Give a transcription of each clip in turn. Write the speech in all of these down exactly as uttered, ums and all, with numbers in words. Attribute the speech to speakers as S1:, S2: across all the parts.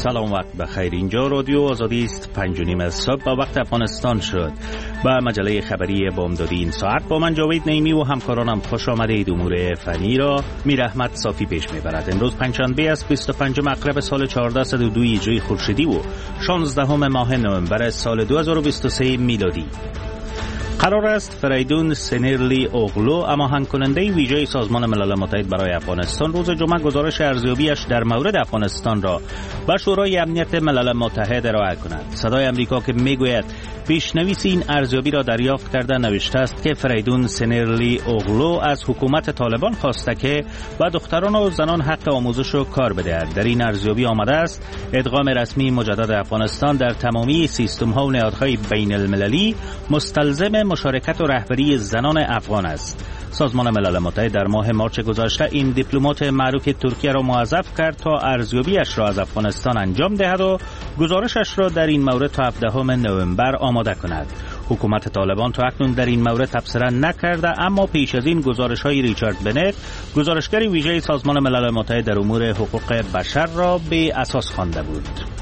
S1: سلام، وقت بخیر. اینجا رادیو آزادی است. پنج و نیم از صبح با وقت افغانستان شد. با مجله خبری بامدادی این ساعت با من جاوید نعیمی و همکارانم خوش آمدید. امور فنی را میر احمد صافی پیش میبرد. امروز پنجشنبه است، بیست و پنجم مغرب سال چهارده صد و دو هجری خورشیدی و شانزدهم ماه نوامبر سال دو هزار و بیست و سه میلادی. قرار است فریدون سنرلی اوغلو، هماهنگ کننده ویژه سازمان ملل متحد برای افغانستان، روز جمعه گزارش ارزیابیش در مورد افغانستان را به شورای امنیت ملل متحد ارائه کند. صدای امریکا که میگوید پیشنویس این ارزیابی را دریافت کرده نوشته است که فریدون سنرلی اوغلو از حکومت طالبان خواسته که به دختران و زنان حق آموزش و کار بدهد. در این ارزیابی آمده است ادغام رسمی مجدد افغانستان در تمامی سیستم ها و نهادهای بین المللی مستلزم مشارکت و رهبری زنان افغان است. سازمان ملل متحد در ماه مارچ گذشته این دیپلمات معروف ترکیه را موظف کرد تا ارزیابیش را از افغانستان انجام دهد و گزارشش را در این مورد تا هفدهم نوامبر آماده کند. حکومت طالبان تا اکنون در این مورد تبصره نکرده، اما پیش از این گزارش‌های ریچارد بنت، گزارشگر ویژه سازمان ملل متحد در امور حقوق بشر را به اساس خوانده بود.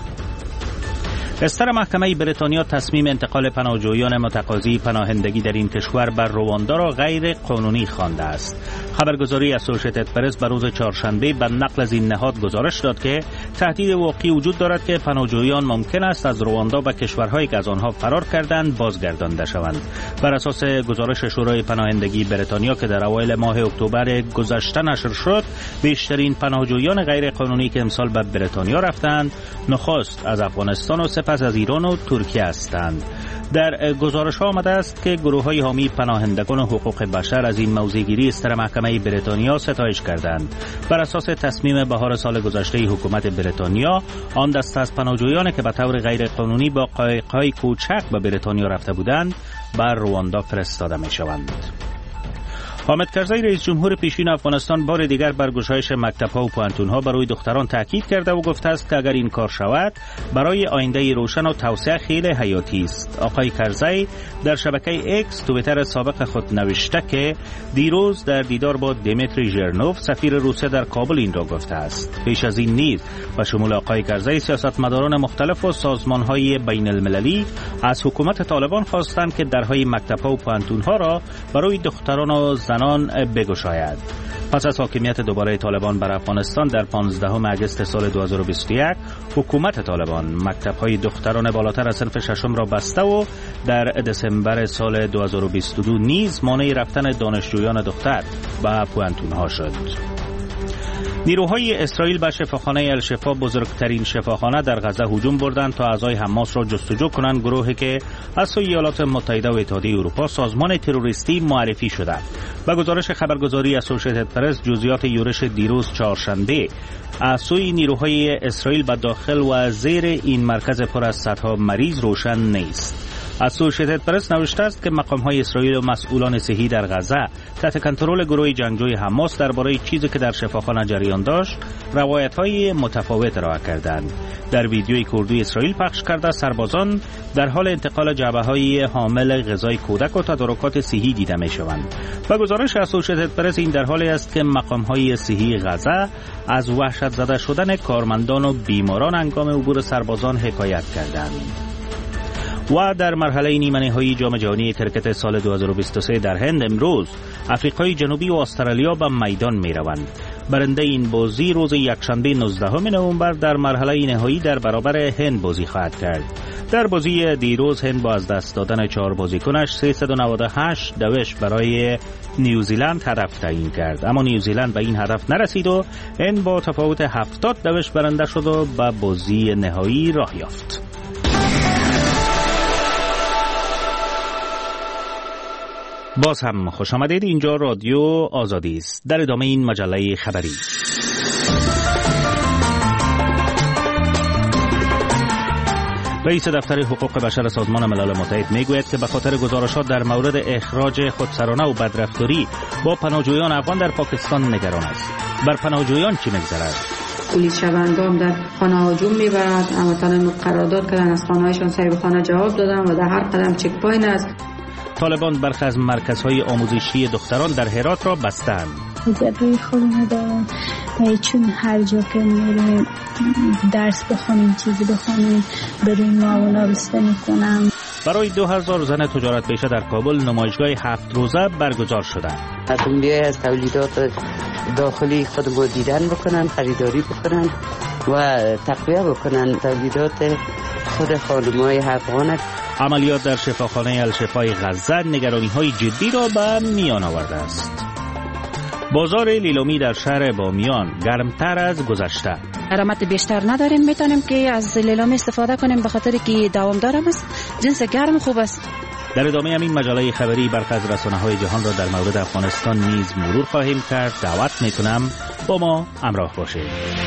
S1: استر محکمه بریتانیا تصمیم انتقال پناهجویان متقاضی پناهندگی در این کشور بر رواندا را غیر قانونی خوانده است. خبرگزاری اسوسییتد پرس بر روز چهارشنبه به نقل از این نهاد گزارش داد که تهدید واقعی وجود دارد که پناهجویان ممکن است از رواندا به کشورهایی که از آنها فرار کردند بازگردانده شوند. بر اساس گزارش شورای پناهندگی بریتانیا که در اوایل ماه اکتبر گذشته نشر شد، بیشترین پناهجویان غیر قانونی که امسال به بریتانیا رفتند نخست از افغانستان و سپس از ایران و ترکیه هستند. در گزارش ها آمده است که گروه های حامی پناهندگان و حقوق بشر از این موضع‌گیری استر محکمه بریتانیا ستایش کردند. بر اساس تصمیم بهار سال گذشته حکومت بریتانیا، آن دسته از پناهجویانی که به طور غیر قانونی با قایق‌های کوچک به بریتانیا رفته بودند بر رواندا فرستاده می‌شوند. حامد کرزی رئیس جمهور پیشین افغانستان بار دیگر بر گشایش مکتب‌ها و پوهنتون‌ها برای دختران تاکید کرده و گفته است که اگر این کار شود برای آینده روشن و توسعه خیلی حیاتی است. آقای کرزی در شبکه اکس توییتر سابق خود نوشته که دیروز در دیدار با دیمیتری ژرنوف سفیر روسیه در کابل این را گفته است. پیش از این نیز به شمول آقای کرزی سیاستمداران مختلف و سازمان‌های بین المللی از حکومت طالبان خواستند که درهای مکتب‌ها و پوهنتون‌ها را برای دختران و زنان بگشاید. پس از حاکمیت دوباره طالبان بر افغانستان در پانزدهم اگست سال دو هزار و بیست و یک، حکومت طالبان مکتب‌های دختران بالاتر از صنف ششم را بسته و در دسامبر سال دو هزار و بیست و دو نیز مانع رفتن دانشجویان دختر به پوهنتون‌ها شد. نیروهای اسرائیل به شفاخانه الشفا، بزرگترین شفاخانه در غزه، هجوم بردند تا اعضای حماس را جستجو کنند. گروهی که از سوی ایالات متحده و اتحادیه اروپا سازمان تروریستی معرفی شده. به گزارش خبرگزاری اسوسییتد پرس، جزئیات یورش دیروز چهارشنبه از سوی نیروهای اسرائیل به داخل و زیر این مرکز پر از صدها مریض روشن نیست. اسوسییتد پرس نوشته است که مقام‌های اسرائیل و مسئولان صحی در غزه تحت کنترل گروه جنگجوی حماس درباره چیزی که در شفاخانه جریان داشت روایت‌های متفاوت ارائه کردند. در ویدیویی که اردوی اسرائیل پخش کرده، سربازان در حال انتقال جعبه‌های حامل غذای کودک و تدارکات صحی دیده می‌شوند. و گزارش اسوسییتد پرس این در حالی است که مقام‌های صحی غزه از وحشت زده شدن کارمندان و بیماران هنگام عبور سربازان حکایت کردند. و در مرحله نیمه نهایی جام جهانی کرکت سال دو هزار و بیست و سه در هند امروز افریقای جنوبی و استرالیا به میدان می روند. برنده این بازی روز یکشنبه نوزدهم نوامبر در مرحله نهایی در برابر هند بازی خواهد کرد. در بازی دیروز هند با از دست دادن چهار بازیکنش سیصد و نود و هشت دوش برای نیوزیلند هدف تعیین کرد، اما نیوزیلند به این هدف نرسید و هند با تفاوت هفتاد دوش برنده شد و به بازی نهایی راه یافت. باز هم خوش آمدید. اینجا رادیو آزادی است. در ادامه این مجله خبری، رئیس دفتر حقوق بشر سازمان ملل متحد میگوید که به خاطر گزارشات در مورد اخراج خودسرانه و بدرفتاری با پناهجویان افغان در پاکستان نگران است. بر پناهجویان چی می‌گذرد؟
S2: پلیس شبندام در خانه هجوم میبرد، هموطنان قرارداد کردن، از خانه‌هایشان سری به خانه جواب دادن و در هر قدم چک پوینت است.
S1: طالبان برخی از مرکزهای آموزشی دختران در هرات را بستند.
S3: حجت روی خود ندارم، چون هر جا که میریم درس بخونیم چیزی بخونیم بریم ما اونا بسته میکنم.
S1: برای دو هزار زن تجارت پیشه در کابل نمایشگاه هفت روزه برگزار شده.
S4: مردم بیای از تولیدات داخلی خود رو دیدن بکنن، خریداری بکنن و تقویه بکنن تولیدات خود خانم‌های افغان.
S1: عملیات در شفاخانه الشفای غزه نگرانی‌های جدی را به میان آورده است. بازار لیلومی در شهر بامیان گرمتر از گذشته.
S5: درآمد بیشتر نداریم، میتونیم که از لیلومی استفاده کنیم به خاطر که دوامدار است، جنس گرم خوب است.
S1: در ادامه همین مجله خبری برخی از رسانه‌های جهان را در مورد افغانستان نیز مرور خواهیم کرد. دعوت میکنم با ما همراه باشید.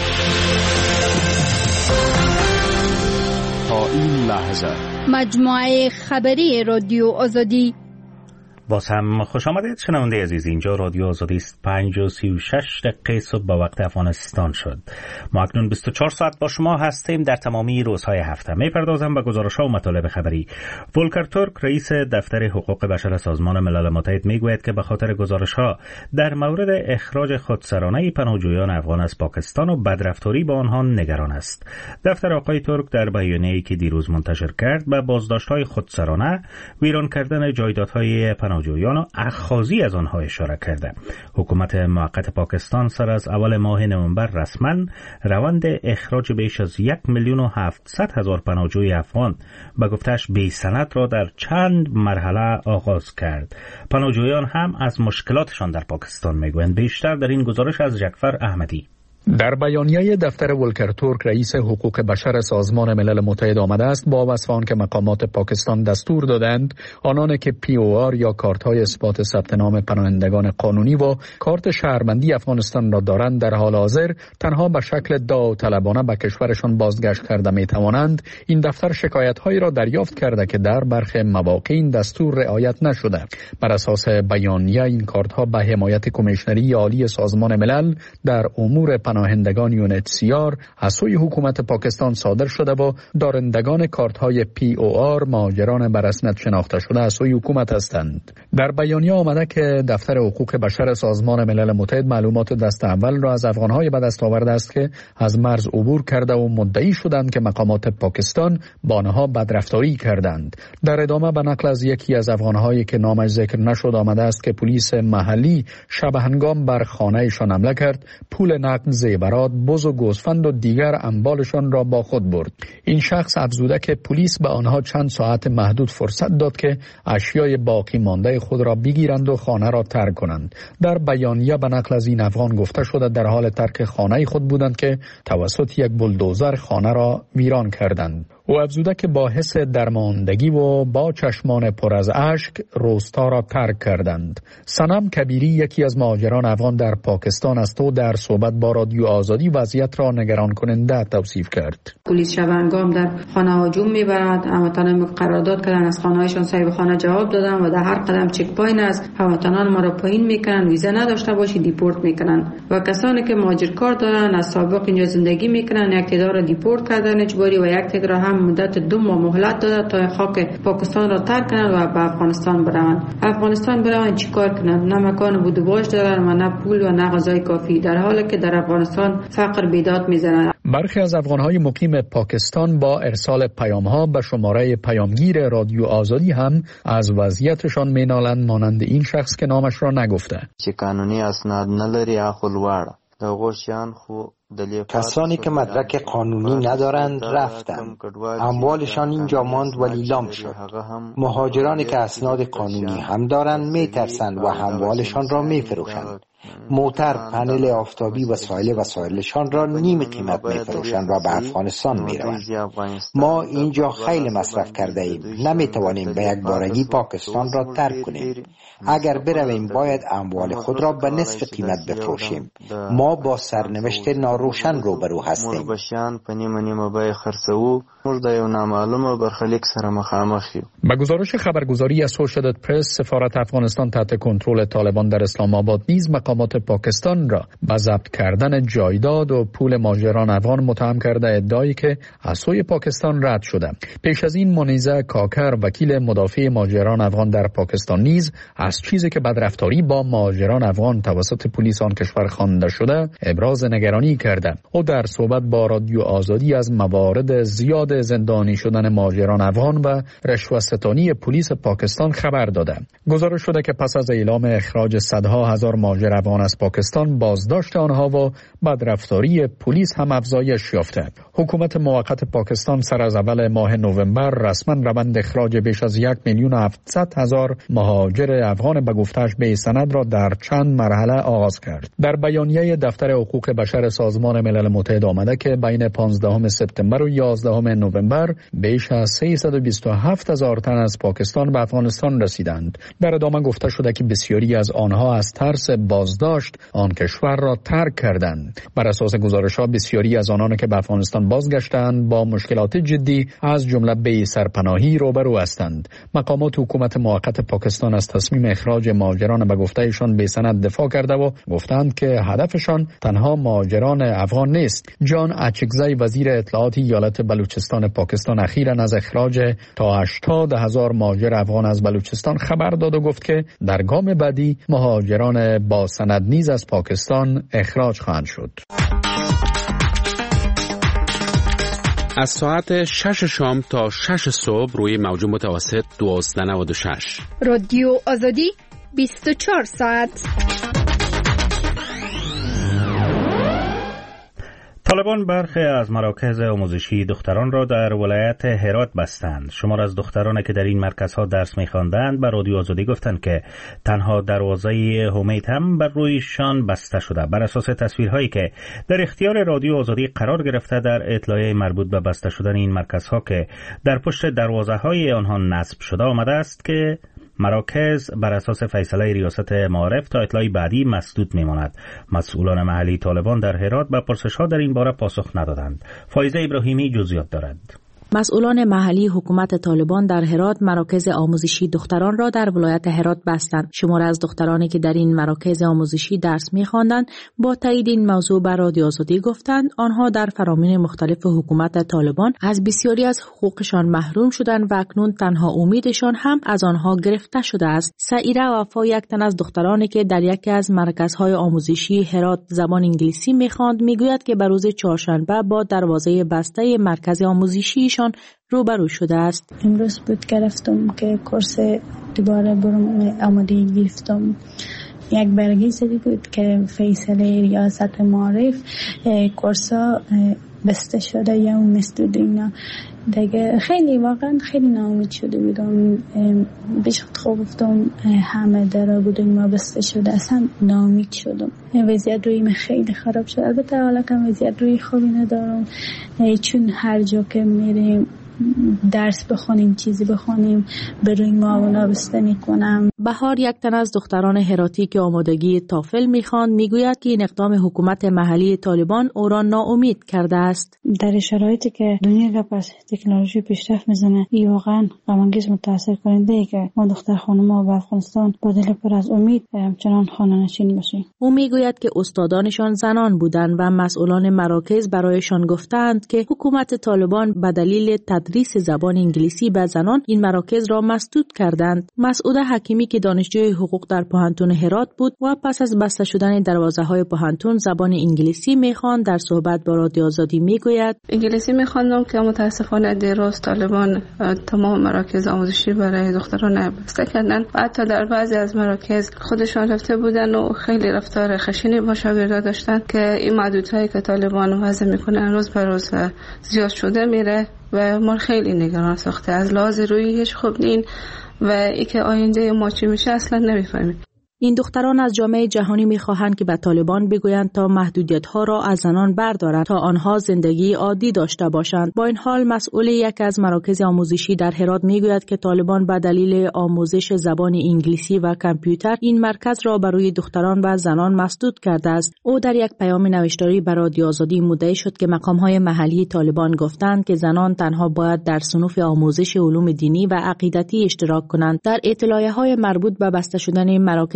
S6: تا این لحظه
S7: مجموعه خبری رادیو آزادی.
S1: باز هم خوش آمدید شنونده عزیز. اینجا رادیو آزادی است. پنج و سی و شش دقیقه صبح به وقت افغانستان شد. ما اکنون بیست و چهار ساعت با شما هستیم در تمامی روزهای هفته. میپردازم به گزارش‌ها و مطالب خبری. ولکر تورک رئیس دفتر حقوق بشر سازمان ملل متحد میگوید که به خاطر گزارش‌ها در مورد اخراج خودسرانه پناهجویان افغان از پاکستان و بدرفتاری با آنها نگران است. دفتر آقای تورک در بیانیه‌ای که دیروز منتشر کرد به بازداشت‌های خودسرانه، ویران کردن جایدادهای پناهجویان و اخاذی از آنها اشاره کرده. حکومت موقت پاکستان سر از اول ماه نوامبر رسما روند اخراج بیش از یک میلیون و هفتصد هزار پناهجوی افغان به گفتش بی سند را در چند مرحله آغاز کرد. پناهجویان هم از مشکلاتشان در پاکستان میگویند. بیشتر در این گزارش از جعفر احمدی.
S8: در بیانیه دفتر ولکر تورک رئیس حقوق بشر سازمان ملل متحد آمده است با وصف آن که مقامات پاکستان دستور دادند آنان که پی او آر یا کارت‌های اثبات ثبت نام پناهندگان قانونی و کارت شهروندی افغانستان را دارند در حال حاضر تنها به شکل داوطلبانه به کشورشان بازگشت کرده می توانند. این دفتر شکایت‌هایی را دریافت کرده که در برخی مواقع این دستور رعایت نشده. بر اساس بیانیه این کارت‌ها به حمایت کمیشنری عالی سازمان ملل در امور پناهندگان یو ان اچ سی آر از سوی حکومت پاکستان صادر شده و دارندگان کارت‌های پی او آر مهاجران به رسمیت شناخته شده از سوی حکومت هستند. در بیانیه آمده که دفتر حقوق بشر سازمان ملل متحد معلومات دست اول را از افغان‌های به دست آورده است که از مرز عبور کرده و مدعی شدند که مقامات پاکستان با آنها بدرفتاری کردند. در ادامه به نقل از یکی از افغان‌هایی که نامش ذکر نشد آمده است که پلیس محلی شب هنگام بر خانه‌شان حمله کرد، پول نقد، زیورات، بز و گوسفند و دیگر اموالشان را با خود برد. این شخص افزوده که پلیس به آنها چند ساعت محدود فرصت داد که اشیای باقی مانده خود را بگیرند و خانه را ترک کنند. در بیانیه به نقل از این افغان گفته شده در حال ترک خانه خود بودند که توسط یک بولدوزر خانه را ویران کردند. او افزوده که با حس درماندگی و با چشمان پر از اشک روستا را ترک کردند. سنم کبیری یکی از مهاجران افغان در پاکستان است و در صحبت با رادیو آزادی وضعیت را نگران کننده توصیف کرد.
S2: پلیس شب هنگام در خانه هجوم میبرد، هموطنان قرارداد کردن از خانه‌هایشان صاحب خانه جواب دادن و در هر قدم چک پوینت است هموطنان ما را پایین میکنن، ویزا نداشته باشی دیپورت میکنن و کسانی که مهاجر کار دارن از سابق اینجا زندگی میکنن یک تعداد را دیپورت کردن اجباری و یک تعداد هم مدت دو ماه مهلت داده تا خاک پاکستان را ترک کنند و به افغانستان بروند. افغانستان بروند چیکار کنند؟ نه مکان بود و باش دارن و نه پول و نه غذای کافی، در حالی که در افغانستان فقر بیداد میزنند.
S8: برخی از افغانهای مقیم پاکستان با ارسال پیام‌ها به شماره پیامگیر رادیو آزادی هم از وضعیتشان مینالند، مانند این شخص که نامش را نگفته.
S9: چې قانوني اسناد نه لري اخو لواړه دغه شیان خو
S10: کسانی که مدرک قانونی ندارند رفتند، اموالشان اینجا ماند و لیلام شد. مهاجرانی که اسناد قانونی هم دارند میترسند و اموالشان را میفروشند. موتر، پنل آفتابی و سایر وسایلشان را نیم قیمت میفروشند و به افغانستان میروند. ما اینجا خیلی مصرف کرده ایم، نمیتوانیم به یک بارگی پاکستان را ترک کنیم. اگر برویم باید اموال خود را به نصف قیمت بفروشیم. ما با سرنوشت ناروشن روبرو هستیم.
S8: به گزارش خبرگزاری اسوشییتد پرس، سفارت افغانستان تحت کنترل طالبان در اسلام آباد نیز مقامات مقامات پاکستان را به ضبط کردن جایداد و پول ماجران افغان متهم کرده، ادعایی که از سوی پاکستان رد شده. پیش از این منیزه کاکر، وکیل مدافع ماجران افغان در پاکستان، نیز از چیزی که بدرفتاری با ماجران افغان توسط پلیس آن کشور خوانده شده ابراز نگرانی کرده. او در صحبت با رادیو آزادی از موارد زیاد زندانی شدن ماجران افغان و رشوه‌ستانی پلیس پاکستان خبر داده. گزارش شده که پس از اعلام اخراج صدها هزار ماجر افغان از پاکستان، بازداشت آنها و بدرفتاری پلیس هم افزایش یافته. حکومت موقت پاکستان سر از اول ماه نوامبر رسما روند اخراج بیش از یک میلیون و هفتصد هزار مهاجر افغان به گفتش به سند را در چند مرحله آغاز کرد. در بیانیه دفتر حقوق بشر سازمان ملل متحد آمده که بین پانزدهم سپتامبر و یازدهم نوامبر بیش از سیصد و بیست و هفت هزار تن از پاکستان به افغانستان رسیدند. در ادامه گفته شده که بسیاری از آنها از ترس بازداشت آن کشور را ترک کردند. بر اساس گزارش‌ها بسیاری از آنان که به افغانستان بازگشتند با مشکلات جدی از جمله بی سرپناهی روبرو هستند. مقامات حکومت موقت پاکستان از تصمیم اخراج مهاجران به گفتهشان به سند دفاع کرده و گفتند که هدفشان تنها مهاجران افغان نیست. جان اچکزی، وزیر اطلاعات ایالت بلوچستان پاکستان، اخیراً از اخراج تا هشتاد هزار مهاجر افغان از بلوچستان خبر داد و گفت که در گام بعدی مهاجران با سند نیز از پاکستان اخراج خواهند شد.
S6: از ساعت شش شام تا شش صبح روی موج متوسط دوازده و نود و شش.
S7: رادیو آزادی بیست و چهار ساعت.
S1: طالبان برخی از مراکز آموزشی دختران را در ولایت هرات بستند. شمار از دختران که در این مرکزها درس می‌خواندند به رادیو آزادی گفتند که تنها دروازه هومیت هم بر رویشان بسته شده. بر اساس تصویرهایی که در اختیار رادیو آزادی قرار گرفته در اطلاعیه مربوط به بسته شدن این مرکزها که در پشت دروازه‌های آنها نصب شده آمده است که مراکز بر اساس فیصله ریاست معارف تا اطلاعی بعدی مسدود میماند. مسئولان محلی طالبان در هرات به پرسش‌ها در این باره پاسخ ندادند. فایزه ابراهیمی جزئیات دارد.
S11: مسئولان محلی حکومت طالبان در هرات مراکز آموزشی دختران را در ولایت هرات بستند. شمار از دخترانی که در این مراکز آموزشی درس می‌خواندند با تایید این موضوع بر رادیو آزادی گفتند آنها در فرامین مختلف حکومت طالبان از بسیاری از حقوقشان محروم شدند و اکنون تنها امیدشان هم از آنها گرفته شده است. سعیره وفا، یک تن از دخترانی که در یکی از مرکزهای آموزشی هرات زبان انگلیسی می‌خواند، میگوید که به روز چهارشنبه با دروازه بسته مرکز آموزشی روبرو شده است.
S3: امروز بود گرفتم که کورس دوباره برم آمادگی گرفتم. یک برگه زدی بود که فیصله ریاست معارف کورسا بسته شده یا مثل دینا دیگه. خیلی واقعا خیلی ناامید شده بودم. بیش خود گفتم همه درا بودیم ما بسته شده، اصلا ناامید شدم. وضعیت روی من خیلی خراب شد. البته حالا کم وضعیت روی خوبی ندارم، چون هر جا که میریم درس بخونیم چیزی بخونیم بریم معاونا بسته میکنم.
S11: بهار، یک تن از دختران هراتی که آمادگی تافل میخواند، میگوید که این اقدام حکومت محلی طالبان او را ناامید کرده است.
S3: در شرایطی که دنیا پس تکنولوژی پیشرفت میزنه، این واقعا غم‌انگیز متاثر کننده ای که ما دختر خانم‌ها و افغانستان با دل پر از امید همچنان خانه‌نشین باشیم.
S11: او میگوید که استادانشان زنان بودند و مسئولان مراکز برایشان گفتند که حکومت طالبان به دلیل تدریس زبان انگلیسی به زنان این مراکز را مسدود کردند. مسعود حکیمی که دانشجوی حقوق در پوهنتون هرات بود و پس از بسته شدن دروازه‌های پوهنتون زبان انگلیسی می‌خواند، در صحبت با رادیو آزادی میگوید
S12: انگلیسی می‌خواندم که متاسفانه دیروز طالبان تمام مراکز آموزشی برای دختران بسته کردن و حتی در بعضی از مراکز خودشان رفته بودن و خیلی رفتار خشنی با شاگردان داشتن که این محدودیتایی که طالبان وضع می‌کنن روز به روز زیاد شده میره و ما خیلی نگران ساخته. از لحاظ رویی هیچ خوب نین و ای که آینده ما چی میشه اصلا نمیفهمیم.
S11: این دختران از جامعه جهانی میخواهند که به طالبان بگویند تا محدودیت‌ها را از زنان بردارند تا آنها زندگی عادی داشته باشند. با این حال مسئول یک از مراکز آموزشی در هرات میگوید که طالبان به دلیل آموزش زبان انگلیسی و کامپیوتر این مرکز را برای دختران و زنان مسدود کرده است. او در یک پیام نوشتاری به رادیو آزادی مدعی شد که مقام‌های محلی طالبان گفتند که زنان تنها باید در صنوف آموزش علوم دینی و عقیدتی اشتراک کنند. در اطلاعیه‌های مربوط به بسته شدن مراکز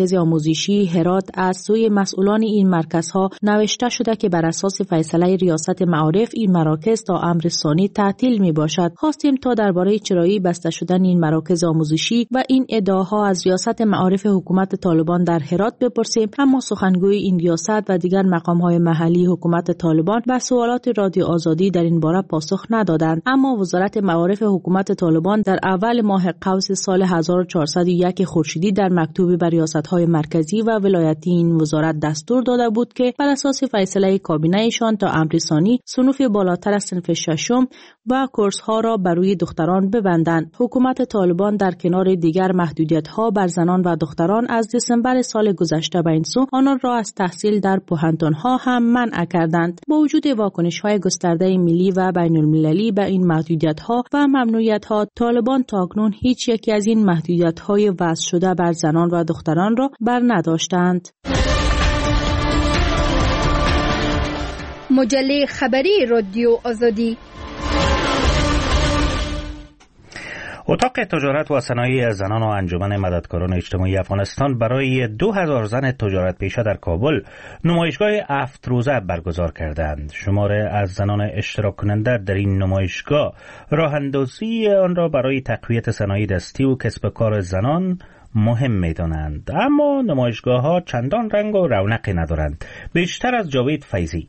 S11: مراکز آموزشی هرات از سوی مسئولان این مرکزها نوشته شده که بر اساس فیصله ریاست معارف این مراکز تا امر ثانی تعطیل می باشد. خواستیم تا درباره چرایی بسته شدن این مراکز آموزشی و این ادعاها از ریاست معارف حکومت طالبان در هرات بپرسیم، اما سخنگوی این ریاست و دیگر مقام‌های محلی حکومت طالبان به سوالات رادیو آزادی در این باره پاسخ ندادند. اما وزارت معارف حکومت طالبان در اول ماه قوس سال هزار و چهارصد و یک خورشیدی در مکتوبی به ریاست‌های مرکزی و ولایتی این وزارت دستور داده بود که بر اساس فیصله کابینه‌شان تا امر ثانی صنوف بالاتر از صنف ششم و کورس‌ها را بر روی دختران ببندند. حکومت طالبان در کنار دیگر محدودیت‌ها بر زنان و دختران از دسامبر سال گذشته به این سو آنان را از تحصیل در پوهنتون‌ها هم منع کردند. با وجود واکنش‌های گسترده ملی و بین‌المللی به این محدودیت‌ها و ممنوعیت‌ها، طالبان تاکنون هیچ یکی از این محدودیت‌های وضع شده بر زنان و دختران را بر نداشتند.
S7: مجله خبری رادیو آزادی.
S1: اتاق تجارت و صنایع زنان و انجمن مددکاران اجتماعی افغانستان برای دو هزار زن تجارت پیشه در کابل نمایشگاه هفت روزه برگزار کردند. شماره از زنان اشتراک کننده در این نمایشگاه راه اندازی آن را برای تقویت صنایع دستی و کسب کار زنان مهم می‌دانند، اما نمایشگاه ها چندان رنگ و رونقی ندارند. بیشتر از جاوید فیضی.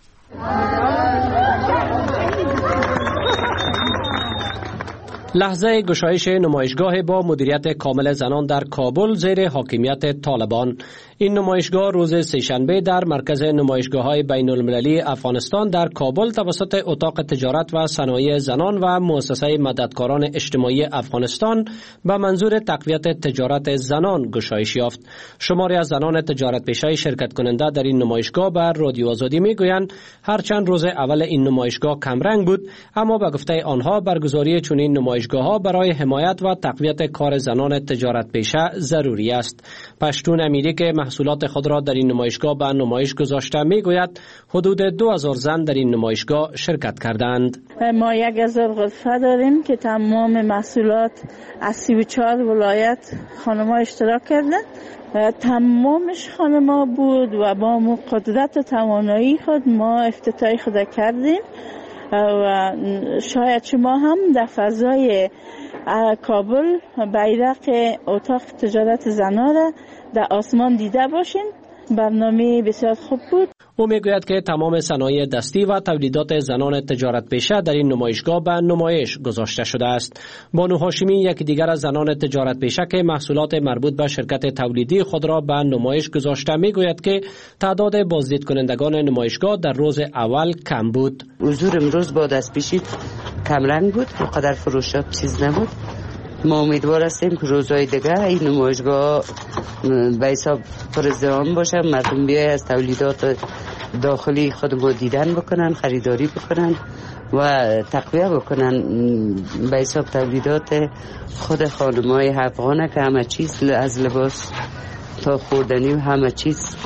S13: لحظه گشایش نمایشگاه با مدیریت کامل زنان در کابل زیر حاکمیت طالبان. این نمایشگاه روز سه‌شنبه در مرکز نمایشگاه‌های بین‌المللی افغانستان در کابل توسط اتاق تجارت و صنایع زنان و مؤسسه مددکاران اجتماعی افغانستان به منظور تقویت تجارت زنان گشایش یافت. شماری از زنان تجارت پیشه شرکت کننده در این نمایشگاه بر رادیو آزادی میگویند هرچند روز اول این نمایشگاه کمرنگ بود، اما به گفته آنها برگزاری چنین نمایشگاه‌ها برای حمایت و تقویت کار زنان تجارت پیشه ضروری است. پشتون امیری که محصولات خود را در این نمایشگاه به نمایش گذاشته میگوید حدود دو هزار زن در این نمایشگاه شرکت کردند.
S14: ما یک هزار غرفه داریم که تمام محصولات از سی و چهار ولایت خانم‌ها اشتراک کردند. تمامش خانم‌ها بود و با قدرت و توانایی خود ما افتتاح خود کردیم و شاید شما هم در فضای کابل بیرق اتاق تجارت زنان را در آسمان دیده باشین. برنامه بسیار خوب بود.
S13: او میگوید که تمام صنایع دستی و تولیدات زنان تجارت پیشه در این نمایشگاه به نمایش گذاشته شده است. بانو هاشمی یکی دیگر از زنان تجارت پیشه که محصولات مربوط به شرکت تولیدی خود را به نمایش گذاشته میگوید که تعداد بازدید کنندگان نمایشگاه در روز اول کم بود.
S4: حضور امروز با دست پیشی کمرنگ بود، قدر فروشات چیز نبود. ما امیدوار هستیم که روزهای دیگه این نمایشگاه به حساب پرازدحام باشه، مردم بیای از تولیدات داخلی خود دیدن بکنن، خریداری بکنن و تقویه بکنن به حساب تولیدات خود خانم‌های افغانه که همه چیز از لباس تا خوردنی و همه چیز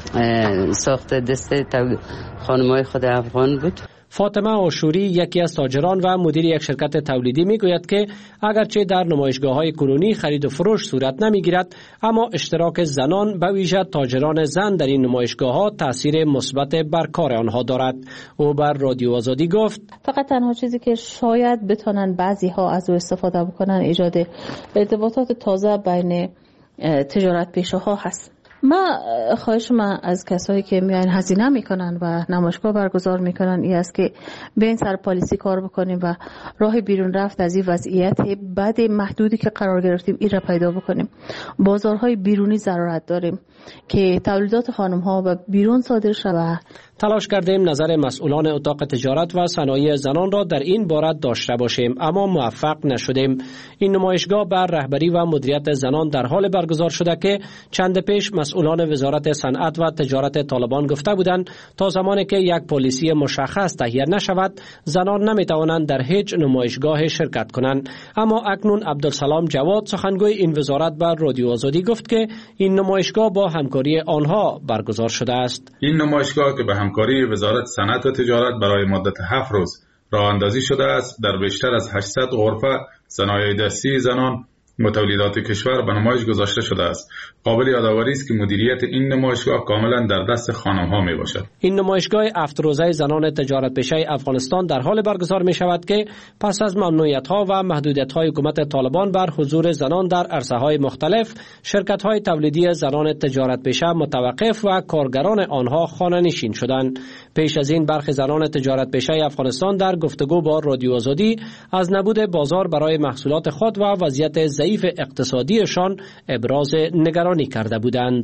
S4: ساخت دست خانم‌های خود افغان بود.
S13: فاطمه آشوری یکی از تاجران و مدیر یک شرکت تولیدی میگوید که اگرچه در نمایشگاه‌های کنونی خرید و فروش صورت نمیگیرد، اما اشتراک زنان به ویژه تاجران زن در این نمایشگاه‌ها تاثیر مثبت بر کار آنها دارد. او بر رادیو آزادی گفت
S15: فقط تنها چیزی که شاید بتونن بعضی‌ها از او استفاده بکنن ایجاد ارتباطات تازه بین تجارت پیشه‌ها هست. ما خواهش ما از کسایی که میان هزینه میکنن و نمایشگاه برگزار میکنن این است که به این سر پالیسی کار بکنیم و راه بیرون رفت از این وضعیت بعد محدودی که قرار گرفتیم این را پیدا بکنیم. بازارهای بیرونی ضرورت داریم که تولیدات خانم ها و بیرون صادر شود.
S13: تلاش کردیم نظر مسئولان اتاق تجارت و صنایع زنان را در این باره داشته باشیم، اما موفق نشدیم. این نمایشگاه بر رهبری و مدیریت زنان در حال برگزار شده که چند پیش مسئولان وزارت صنعت و تجارت طالبان گفته بودند تا زمانی که یک پالیسی مشخص تهیه نشود زنان نمیتوانند در هیچ نمایشگاه شرکت کنند. اما اکنون عبدالسلام جواد سخنگوی این وزارت بر رادیو آزادی گفت که این نمایشگاه با همکاری آنها برگزار شده است.
S16: این نمایشگاه که به همکاری وزارت صنعت و تجارت برای مدت هفت روز راه اندازی شده است، در بیشتر از هشتصد غرفه صنایع دستی زنان متولدات کشور به نمایش گذاشته شده است. قابل یادآوری است که مدیریت این نمایشگاه کاملا در دست خانم‌ها میباشد.
S13: این نمایشگاه هفت روزه زنان تجارت پیشه افغانستان در حال برگزار می شود که پس از ممنوعیت‌ها و محدودیت‌های حکومت طالبان بر حضور زنان در عرصه‌های مختلف، شرکت‌های تولیدی زنان تجارت پیشه متوقف و کارگران آنها خانه‌نشین شدند. پیش از این برخی زنان تجارت پیشه افغانستان در گفتگو با رادیو آزادی از نبود بازار برای محصولات خود و وضعیت ضعیف اقتصادیشان ابراز نگرانی کرده بودند.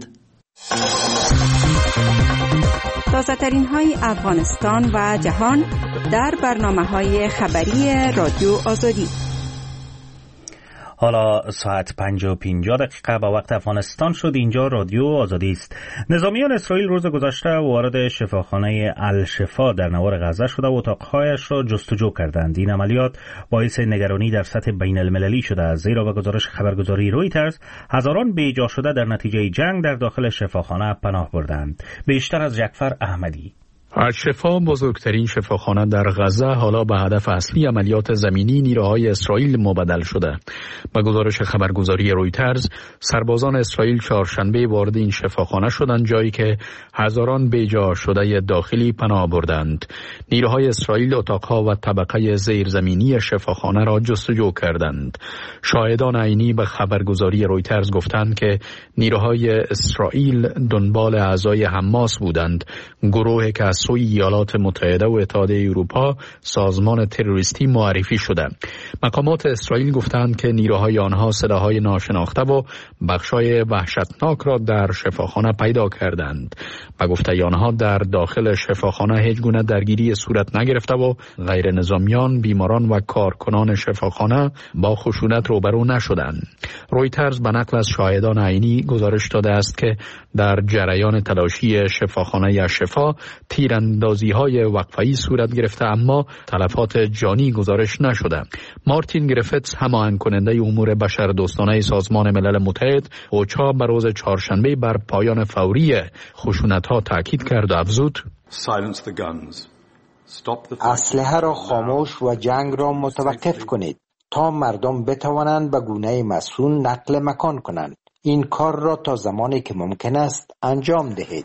S17: تازه ترین های افغانستان و جهان در برنامه های خبری رادیو آزادی.
S1: حالا ساعت پنج و پنجاه دقیقه با وقت افغانستان شد. اینجا رادیو آزادی است. نظامیان اسرائیل روز گذشته وارد شفاخانه الشفا در نوار غزه شده و اتاقهایش را جستجو کردند. این عملیات باعث نگرانی در سطح بین المللی شده است، زیرا به گزارش خبرگزاری رویترز هزاران بی‌جا شده در نتیجه جنگ در داخل شفاخانه پناه بردند. بیشتر از جعفر احمدی.
S8: الشفا، بزرگترین شفاخانه در غزه، حالا به هدف اصلی عملیات زمینی نیروهای اسرائیل مبدل شده. به گزارش خبرگزاری رویترز، سربازان اسرائیل چهارشنبه وارد این شفاخانه شدند، جایی که هزاران بی‌جا شده داخلی پناه بردند. نیروهای اسرائیل اتاقها و طبقه زیرزمینی شفاخانه را جستجو کردند. شاهدان عینی به خبرگزاری رویترز گفتند که نیروهای اسرائیل دنبال اعضای حماس بودند، گروهی که از سوی ایالات متحده و اتحادیه اروپا سازمان تروریستی معرفی شده. مقامات اسرائیل گفتند که نیروهای آنها صداهای ناشناخته و بخشای وحشتناک را در شفاخانه پیدا کردند. به گفته آنها در داخل شفاخانه هیچ گونه درگیری صورت نگرفته و غیر نظامیان، بیماران و کارکنان شفاخانه با خشونت روبرو نشدند. رویترز به نقل از شاهدان عینی گزارش داده است که در جریان تلاشی شفاخانه شفا تیراندازی های وقفه‌ای صورت گرفته، اما تلفات جانی گزارش نشده. مارتین گریفتس، هماهنگ کننده امور بشردوستانه سازمان ملل متحد، اوچا، به روز چهارشنبه بر پایان فوری خشونت‌ها تاکید کرد و افزود:
S10: اسلحه را خاموش و جنگ را متوقف کنید تا مردم بتوانند به گونه مسئول نقل مکان کنند. این کار را تا زمانی که ممکن است انجام دهید.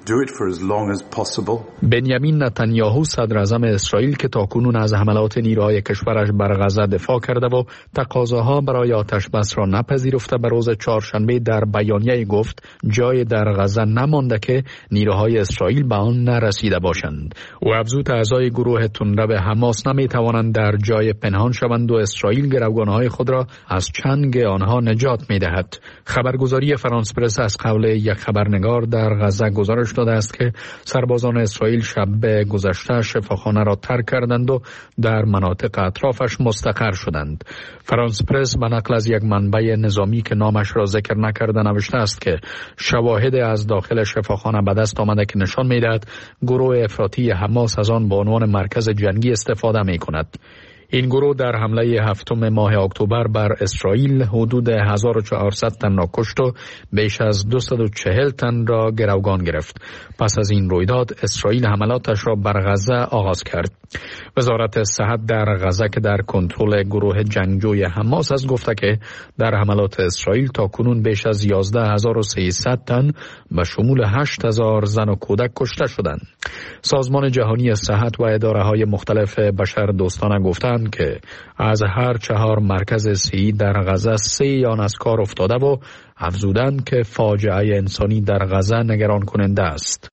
S8: بنیامین نتانیاهو، صدر اعظم اسرائیل که تاکنون از حملات نیروهای کشورش بر غزه دفاع کرده و تقاضاها برای آتش بس را نپذیرفته، به روز چهارشنبه در بیانیه گفت جای در غزه نمانده که نیروهای اسرائیل به آن نرسیده باشند. او افزود اعضای گروه تندرو حماس نمی توانند در جای پنهان شوند و اسرائیل گروگانهای خود را از چنگ آنها نجات می دهد. خبرگزاری فرانس پرس از قول یک خبرنگار در غزه گزارش داده است که سربازان اسرائیل شب گذشته شفاخانه را ترک کردند و در مناطق اطرافش مستقر شدند. فرانس پرس به نقل از یک منبع نظامی که نامش را ذکر نکرده نوشته است که شواهد از داخل شفاخانه به دست آمده که نشان می‌دهد گروه افراطی حماس از آن به عنوان مرکز جنگی استفاده می‌کند. این گروه در حمله هفتم ماه اکتبر بر اسرائیل حدود هزار و چهارصد تن را کشت و بیش از دویست و چهل تن را گروگان گرفت. پس از این رویداد اسرائیل حملاتش را بر غزه آغاز کرد. وزارت صحت در غزه که در کنترل گروه جنگجوی حماس است گفته که در حملات اسرائیل تا کنون بیش از یازده هزار و سیصد تن به شمول هشت هزار زن و کودک کشته شدند. سازمان جهانی صحت و اداره‌های مختلف بشردوستانه گفتند که از هر چهار مرکز صحی در غزه سه آن از کار افتاده و افزودند که فاجعه انسانی در غزه نگران کننده است.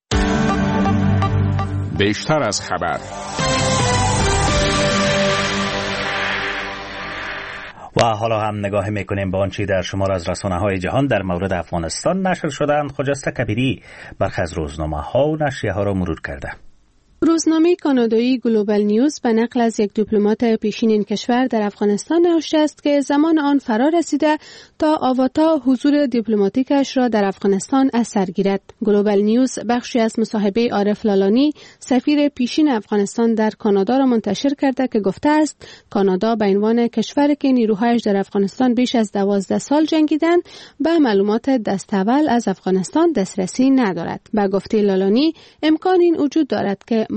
S6: بیشتر از خبر.
S1: و حالا هم نگاه میکنیم به آنچه در شمار از رسانه‌های جهان در مورد افغانستان نشر شدند. خجسته کبیری برخی از روزنامه‌ها و نشریه‌ها را مرور کرده.
S18: روزنامه کانادایی گلوبال نیوز به نقل از یک دیپلمات پیشین این کشور در افغانستان نوشته است که زمان آن فرا رسیده تا آواتا حضور دیپلماتیکش را در افغانستان از سر گیرد. گلوبال نیوز بخشی از مصاحبه عارف لالانی، سفیر پیشین افغانستان در کانادا را منتشر کرده که گفته است کانادا به عنوان کشوری که نیروهایش در افغانستان بیش از دوازده سال جنگیدند به معلومات دستاول از افغانستان دسترسی ندارد. با گفته لالانی امکان این وجود دارد که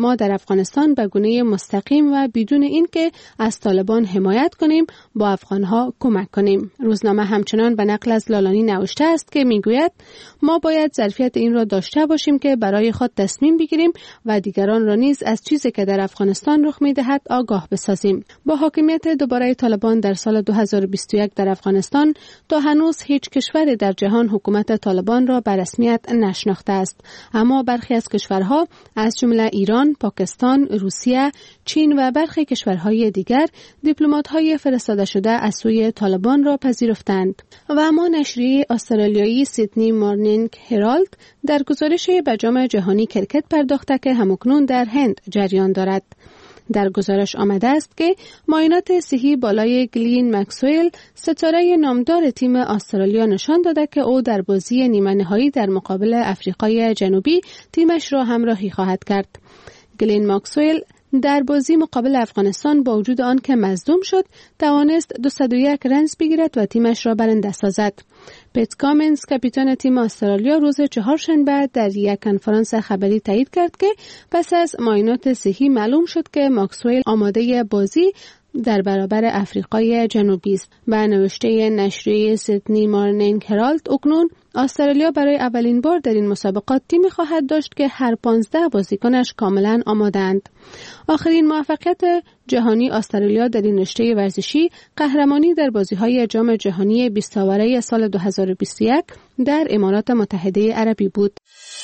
S18: ما در افغانستان به گونه مستقیم و بدون اینکه از طالبان حمایت کنیم با افغانها کمک کنیم. روزنامه همچنان به نقل از لالانی نوشته است که میگوید ما باید ظرفیت این را داشته باشیم که برای خود تصمیم بگیریم و دیگران را نیز از چیزی که در افغانستان رخ می‌دهد آگاه بسازیم. با حاکمیت دوباره طالبان در سال دو هزار و بیست و یک در افغانستان تا هنوز هیچ کشوری در جهان حکومت طالبان را به رسمیت نشناخته است، اما برخی از کشورها از جمله ایران، پاکستان، روسیه، چین و برخی کشورهای دیگر دیپلمات‌های فرستاده شده از سوی طالبان را پذیرفتند. و اما نشریه استرالیایی سیدنی مورنینگ هرالد در گزارش به جام جهانی کرکت پرداخته که همکنون در هند جریان دارد. در گزارش آمده است که معاینات صحی بالای گلین مکسوئل ستاره نامدار تیم استرالیا نشان داده که او در بازی نیمه نهایی در مقابل آفریقای جنوبی تیمش را همراهی خواهد کرد. گلین مکسوئل در بازی مقابل افغانستان با وجود آن که مصدوم شد توانست دویست و یک رنز بگیرد و تیمش را برنده سازد. پیت کامنز کاپیتان تیم استرالیا روز چهارشنبه در یک کنفرانس خبری تایید کرد که پس از معاینات صحی معلوم شد که ماکسوئل آماده بازی در برابر آفریقای جنوبی است. به نوشته نشریه سیدنی مورنینگ هرالد اکنون استرالیا برای اولین بار در این مسابقات تیمی خواهد داشت که هر پانزده بازیکنش کاملا آماده‌اند. آخرین موفقیت جهانی استرالیا در این رشته ورزشی قهرمانی در بازی‌های جام جهانی بیست آوره سال دو هزار و بیست و یک در امارات متحده عربی بود.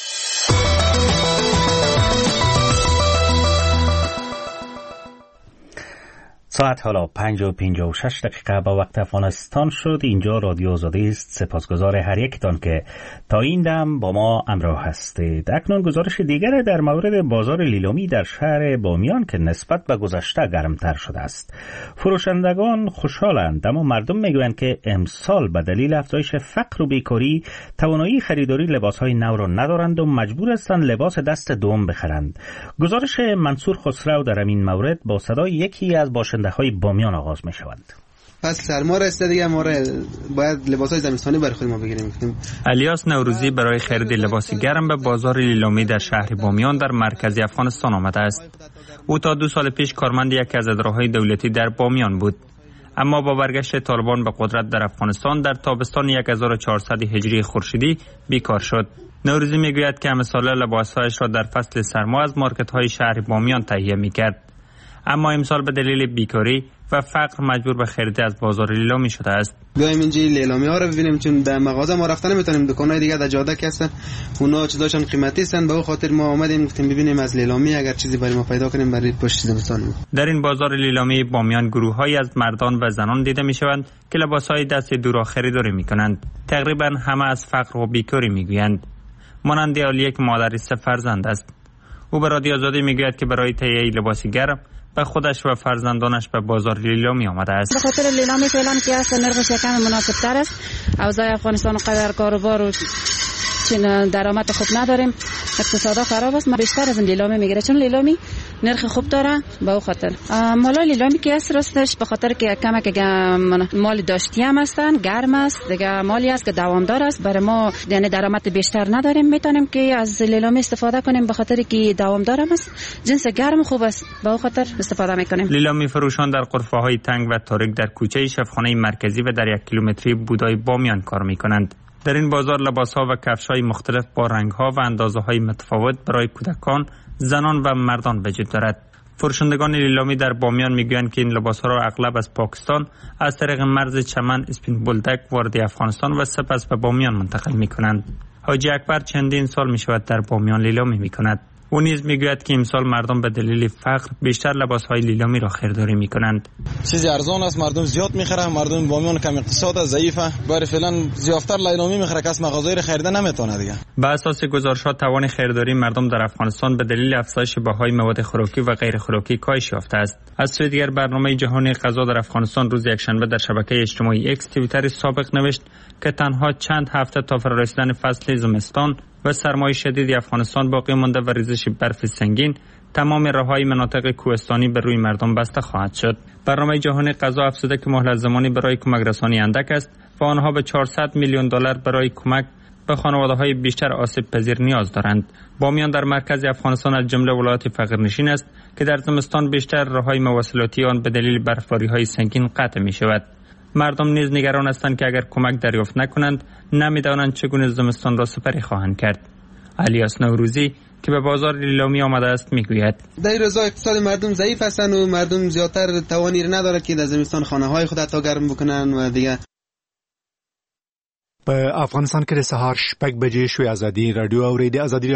S1: ساعت حالا پنج و پنجاه و شش دقیقه با وقت افغانستان شد. اینجا رادیو آزادی است. سپاسگزار هر یکتان که تا این دم با ما همراه هستید. اکنون گزارش دیگر در مورد بازار لیلومی در شهر بامیان که نسبت به گذشته گرمتر شده است. فروشندگان خوشحالند، اما مردم میگویند که امسال به دلیل افزایش فقر و بیکاری توانایی خریداری لباسهای نو را ندارند و مجبور هستند لباس دست دوم بخرند. گزارش منصور خسرو در این مورد با صدای یکی از باشنده های بامیان آغاز می شوند.
S19: پس سرما رسیده دیگه، ما باید لباسای زمستانی برای خود ما بگیریم.
S20: الیاس نوروزی برای خرید لباس گرم به بازار لیلومی در شهر بامیان در مرکز افغانستان آمده است. او تا دو سال پیش کارمند یکی از اداره‌های دولتی در بامیان بود، اما با برگشت طالبان به قدرت در افغانستان در تابستان هزار و چهارصد هجری خورشیدی بیکار شد. نوروزی میگوید که امسال لباسهایش را در فصل سرما از مارکت‌های شهر بامیان تهیه می‌کرد، اما امسال به دلیل بیکاری و فقر مجبور به خرید از بازار لیلامی شده است.
S19: بیایم اینجا لیلامی ها رو ببینیم، چون در مغازه ما رفتن نمیتونیم. دکان‌های دیگه در جاده هستن، اونا چیزاشون قیمتی هستن، به خاطر ما اومدیم گفتیم ببینیم از لیلامی اگر چیزی برای ما پیدا کنیم برای پشت زمستان.
S20: در این بازار لیلامی بامیان گروه‌هایی از مردان و زنان دیده میشوند که لباس‌های دست دو را خریداری میکنند. تقریبا همه از فقر و بیکاری میگویند. مانند علی که مادری سه فرزند است. او به رادیو آزادی میگوید که برای تهیه لباس گرم به خودش و فرزندانش به بازار لیلامی آمده است.
S5: به خاطر لیلامی فعلا که است نرخش یکم مناسب تر است. اوضاع افغانستان و قدر کاروبار و درآمد خوب نداریم، اقتصاد خراب است. ما بیشتر از لیلامی میگیره، چون لیلامی نرخ خوب داره. به او خاطر مالا لیلامی که است راستش به خاطر که کمک که مال داشتی هم هستن، گرم است دیگه، مالی است که دوامدار است. برای ما یعنی درآمد بیشتر نداریم، میتونیم که از لیلامی استفاده کنیم به خاطر که دوامدار است، جنس گرم خوب است، به او خاطر استفاده میکنیم.
S20: لیلامی فروشان در غرفه های تنگ و تاریک در کوچه شفخانه مرکزی و در یک کیلومتری بودای بامیان کار میکنند. در این بازار لباس‌ها و کفش‌های مختلف با رنگ‌ها و اندازه‌های متفاوت برای کودکان، زنان و مردان وجود دارد. فروشندگان لیلامی در بامیان میگویند که این لباس‌ها را اغلب از پاکستان از طریق مرز چمن اسپین بولدک وارد افغانستان و سپس به بامیان منتقل می‌کنند. حاجی اکبر چندین سال می‌شود در بامیان لیلامی می‌کند. او نیز میگوید که امسال مردم به دلیل فقر بیشتر لباس‌های لیلامی را خریداری می‌کنند.
S21: چیزی ارزان است، مردم زیاد می‌خرند. مردم بامیان کم اقتصاد ضعیفه، برای فعلا زیافتر لیلامی می‌خره، کس مغازه‌ای را خرید نمی‌تونه دیگه.
S20: به اساس گزارشات توان خریداری مردم در افغانستان به دلیل افزایش بهای مواد خوراکی و غیر خوراکی کاهش یافته است. از سوی دیگر برنامه جهانی غذا در افغانستان روز یکشنبه در شبکه اجتماعی اکس توییتر سابق نوشت که تنها چند هفته تا فرارسیدن فصل زمستان و سرمای شدید افغانستان باقی مانده و ریزش برف سنگین تمام راههای مناطق کوهستانی بر روی مردم بسته خواهد شد. برنامه جهانی غذا افزوده که مهلت زمانی برای کمک رسانی اندک است و آنها به چهارصد میلیون دلار برای کمک به خانواده‌های بیشتر آسیب پذیر نیاز دارند. بامیان در مرکز افغانستان از جمله ولایات فقیرنشین است که در زمستان بیشتر راههای مواصلاتی آن به دلیل برفباری‌های سنگین قطع می‌شود. مردم نیز نگران هستند که اگر کمک دریافت نکنند نمی‌دانند چگونه زمستان را سپری خواهند کرد. الیاس نوروزی که به بازار لیلامی آمده است میگوید
S19: در این روزا اقتصاد مردم ضعیف هستند و مردم زیادتر توانی نداره که در زمستان خانه‌های خود حتی گرم بکنن و دیگه.
S2: په افغانستان کې د سهار شپږ بجې شوې. ازادي رادیو او ریډیو ازادي